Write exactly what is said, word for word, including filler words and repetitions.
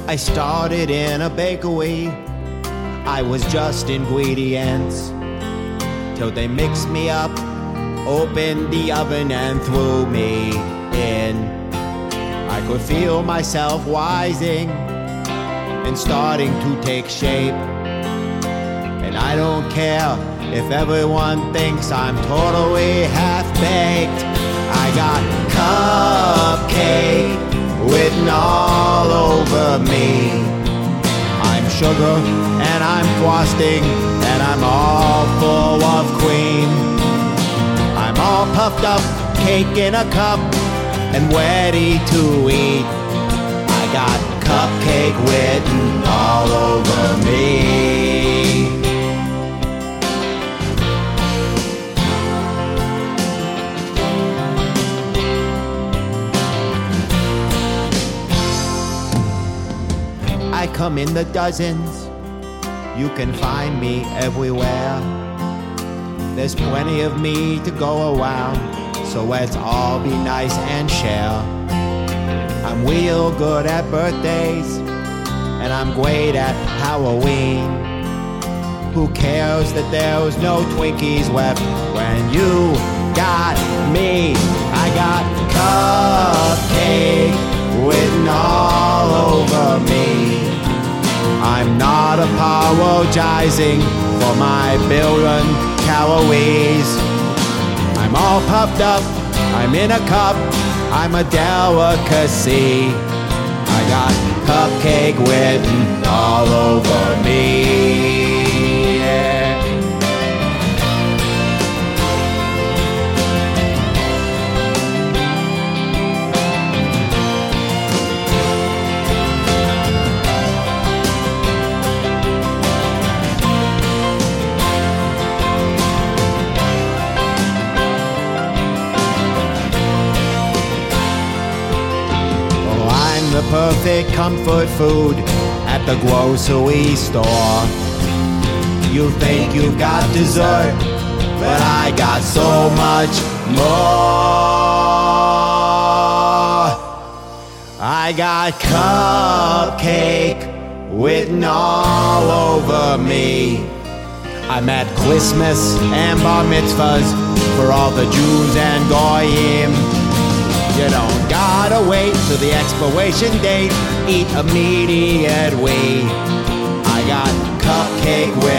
I started in a bakery. I was just ingredients till they mixed me up, opened the oven and threw me in. I could feel myself rising and starting to take shape. And I don't care if everyone thinks I'm totally half-baked. I got cupcake written all over me. I'm sugar and I'm frosting and I'm all full of cream. I'm all puffed up, cake in a cup and ready to eat. I got cupcake written all over me. I come in the dozens, you can find me everywhere. There's plenty of me to go around, so let's all be nice and share. I'm real good at birthdays, and I'm great at Halloween. Who cares that there's no Twinkies left when you got me? I got cupcake written all over me. I'm not apologizing for my billion calories. I'm all puffed up, I'm in a cup, I'm a delicacy. I got cupcake written all over me. Yeah. The perfect comfort food at the grocery store. You think you've got dessert, but I got so much more. I got cupcake written all over me. I'm at Christmas and bar mitzvahs for all the Jews and goyim. You don't gotta wait till the expiration date. Eat immediately. I got cupcake with